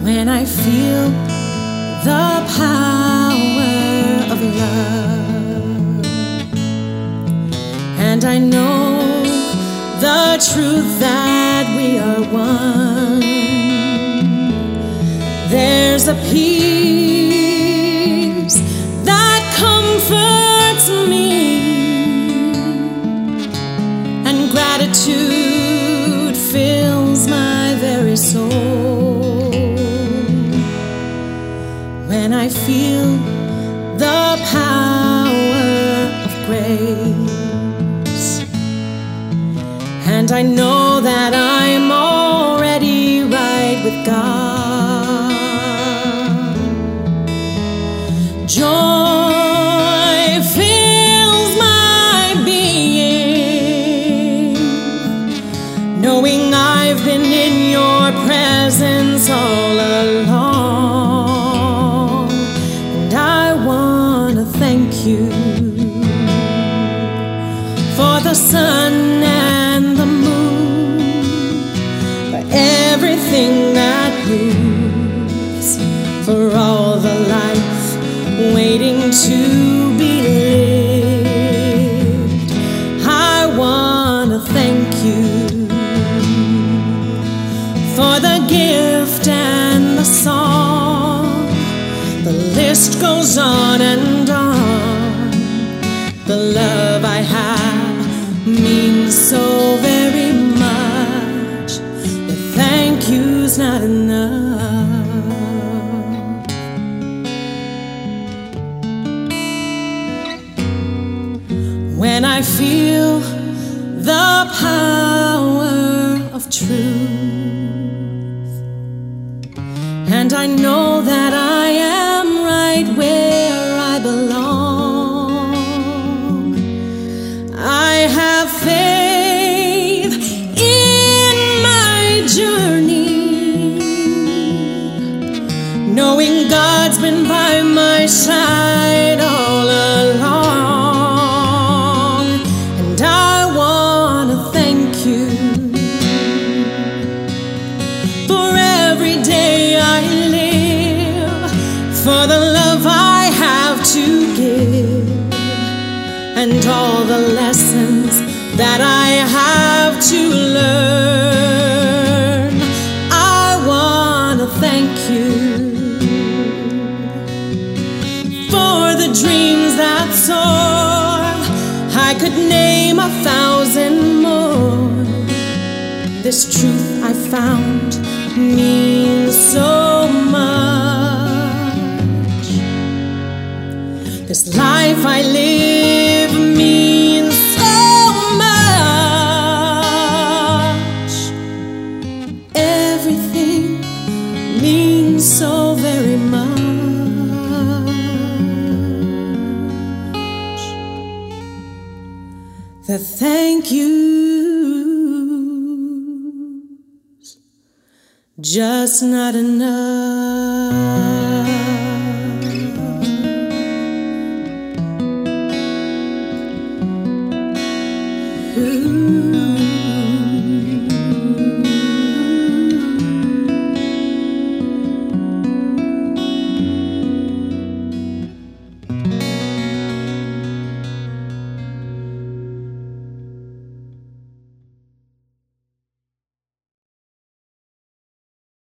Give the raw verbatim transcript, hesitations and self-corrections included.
when I feel the power of love, and I know the truth that we are one. There's a peace that comforts me, and gratitude fills my very soul when I feel the power of grace, and I know that I'm already right with God. Joy fills my being, knowing I've been in your presence all along, and I want to thank you for the sun and the moon, for everything that moves, for all the life waiting to be lived. I want to thank you for the gift and the song. The list goes on and on. The love I have means so very much. The thank you's not enough. When I feel the power of truth, and I know that I am right where I belong, I have faith in my journey, knowing God's been by my side all along. For the love I have to give, and all the lessons that I have to learn, I want to thank you for the dreams that soar. I could name a thousand more. This truth I found means so much. This life I live means so much. Everything means so very much. The thank you's just not enough.